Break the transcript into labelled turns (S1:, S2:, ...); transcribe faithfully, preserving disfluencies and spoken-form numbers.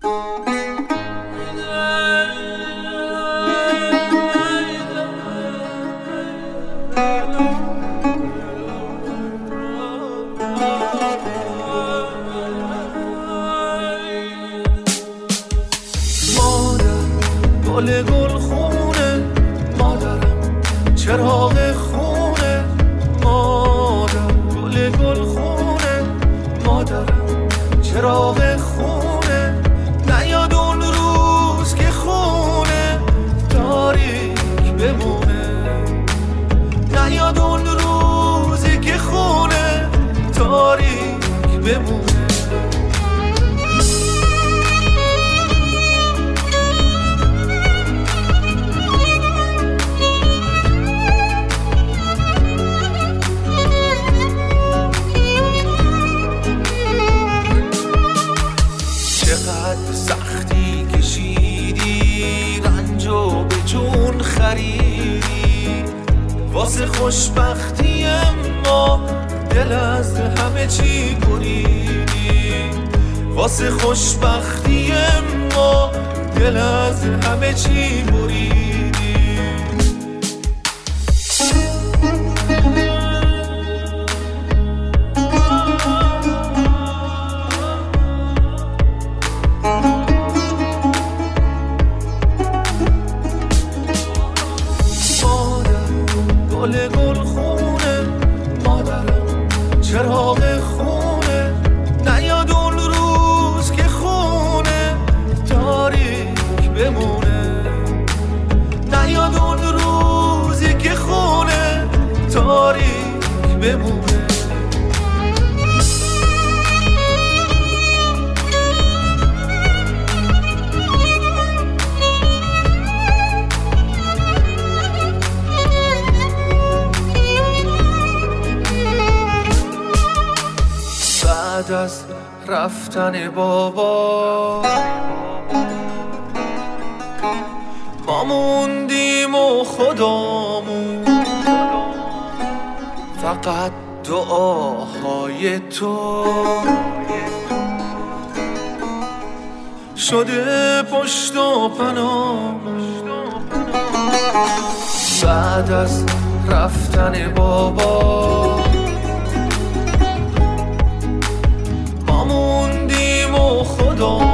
S1: گل گل خونه مادرم، چراغ خونه مادرم، گل گل خونه مادرم، چراغ خونه. نیاد اون روز که خونه تاریک بمونه، نیاد اون روزی که خونه تاریک بمونه. چقدر سختی کشیدی، رنجو به جون خریدی واسه خوشبختی، اما دل از همه چی بریدی. واسه خوشبختی اما دل از همه چی بریدی. گل گل خونه مادرم، چراغ خونه. نیاد اون روز که خونه تاریک بمونه، نیاد اون روزی که خونه تاریک بمونه. بعد از رفتن بابا ما موندیم و خدامون، فقط دعاهای تو شده پشت و پناهمون. بعد از رفتن بابا موندیم و خدا